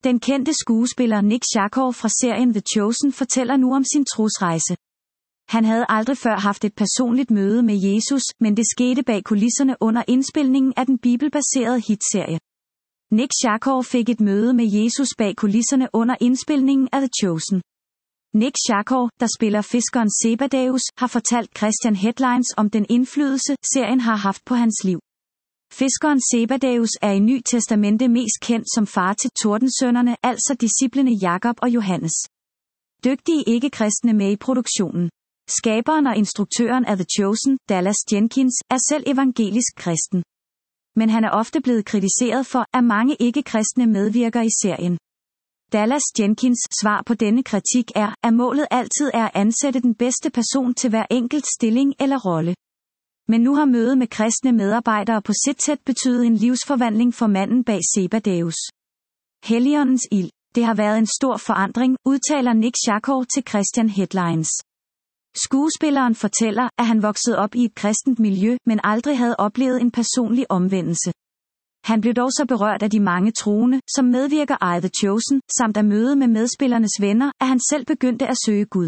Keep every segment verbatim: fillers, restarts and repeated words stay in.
Den kendte skuespiller Nick Schakow fra serien The Chosen fortæller nu om sin trosrejse. Han havde aldrig før haft et personligt møde med Jesus, men det skete bag kulisserne under indspilningen af den bibelbaserede hitserie. Nick Schakow fik et møde med Jesus bag kulisserne under indspilningen af The Chosen. Nick Schakow, der spiller fiskeren Zebedeus, har fortalt Christian Headlines om den indflydelse, serien har haft på hans liv. Fiskeren Zebedeus er i Ny Testamente mest kendt som far til tordensønnerne, altså disciplene Jakob og Johannes. Dygtige ikke-kristne med i produktionen. Skaberen og instruktøren af The Chosen, Dallas Jenkins, er selv evangelisk kristen. Men han er ofte blevet kritiseret for, at mange ikke-kristne medvirker i serien. Dallas Jenkins' svar på denne kritik er, at målet altid er at ansætte den bedste person til hver enkelt stilling eller rolle. Men nu har mødet med kristne medarbejdere på Sittet betydet en livsforvandling for manden bag Zebedeus. Helligåndens ild. Det har været en stor forandring, udtaler Nick Schakow til Christian Headlines. Skuespilleren fortæller, at han voksede op i et kristent miljø, men aldrig havde oplevet en personlig omvendelse. Han blev dog så berørt af de mange troende, som medvirker i The Chosen, samt at møde med medspillernes venner, at han selv begyndte at søge Gud.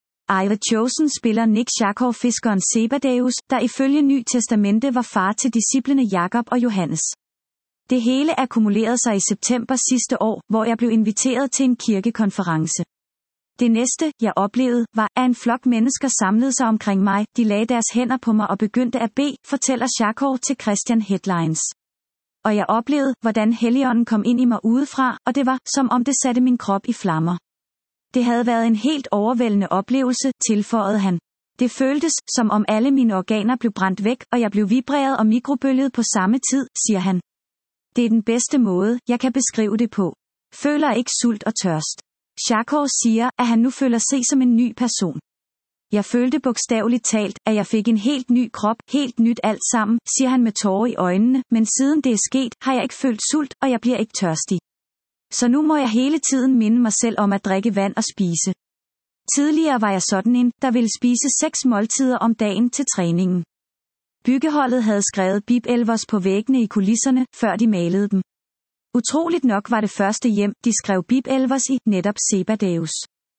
I The Chosen spiller Nick Schakow fiskeren Zebedeus, der ifølge Ny Testamente var far til disciplene Jakob og Johannes. Det hele akkumulerede sig i september sidste år, hvor jeg blev inviteret til en kirkekonference. Det næste, jeg oplevede, var, at en flok mennesker samlede sig omkring mig, de lagde deres hænder på mig og begyndte at bede, fortæller Schakow til Christian Headlines. Og jeg oplevede, hvordan Helligånden kom ind i mig udefra, og det var, som om det satte min krop i flammer. Det havde været en helt overvældende oplevelse, tilføjede han. Det føltes, som om alle mine organer blev brændt væk, og jeg blev vibreret og mikrobølget på samme tid, siger han. Det er den bedste måde, jeg kan beskrive det på. Føler ikke sult og tørst. Schakow siger, at han nu føler sig som en ny person. Jeg følte bogstaveligt talt, at jeg fik en helt ny krop, helt nyt alt sammen, siger han med tårer i øjnene, men siden det er sket, har jeg ikke følt sult, og jeg bliver ikke tørstig. Så nu må jeg hele tiden minde mig selv om at drikke vand og spise. Tidligere var jeg sådan en, der ville spise seks måltider om dagen til træningen. Byggeholdet havde skrevet bibelvers på væggene i kulisserne, før de malede dem. Utroligt nok var det første hjem, de skrev bibelvers i, netop Zebedeus.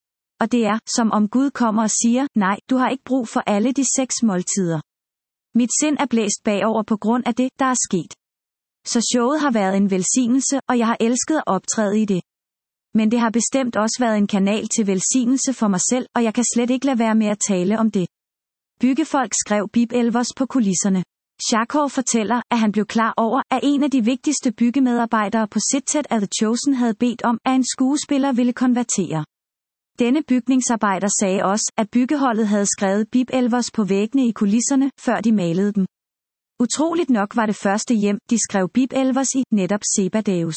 Og det er, som om Gud kommer og siger, nej, du har ikke brug for alle de seks måltider. Mit sind er blæst bagover på grund af det, der er sket. Så showet har været en velsignelse, og jeg har elsket at optræde i det. Men det har bestemt også været en kanal til velsignelse for mig selv, og jeg kan slet ikke lade være med at tale om det. Byggefolk skrev bibelvers på kulisserne. Schakow fortæller, at han blev klar over, at en af de vigtigste byggemedarbejdere på Sittet af The Chosen havde bedt om, at en skuespiller ville konvertere. Denne bygningsarbejder sagde også, at byggeholdet havde skrevet bibelvers på væggene i kulisserne, før de malede dem. Utroligt nok var det første hjem, de skrev bibelvers i, netop Zebedeus.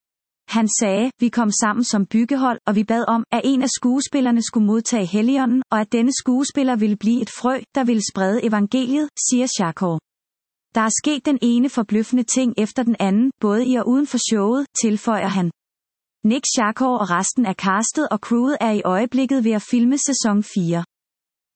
Han sagde, vi kom sammen som byggehold, og vi bad om, at en af skuespillerne skulle modtage Helligånden, og at denne skuespiller ville blive et frø, der ville sprede evangeliet, siger Schakow. Der er sket den ene forbløffende ting efter den anden, både i og uden for showet, tilføjer han. Nick Schakow og resten af castet og crewet er i øjeblikket ved at filme sæson fire.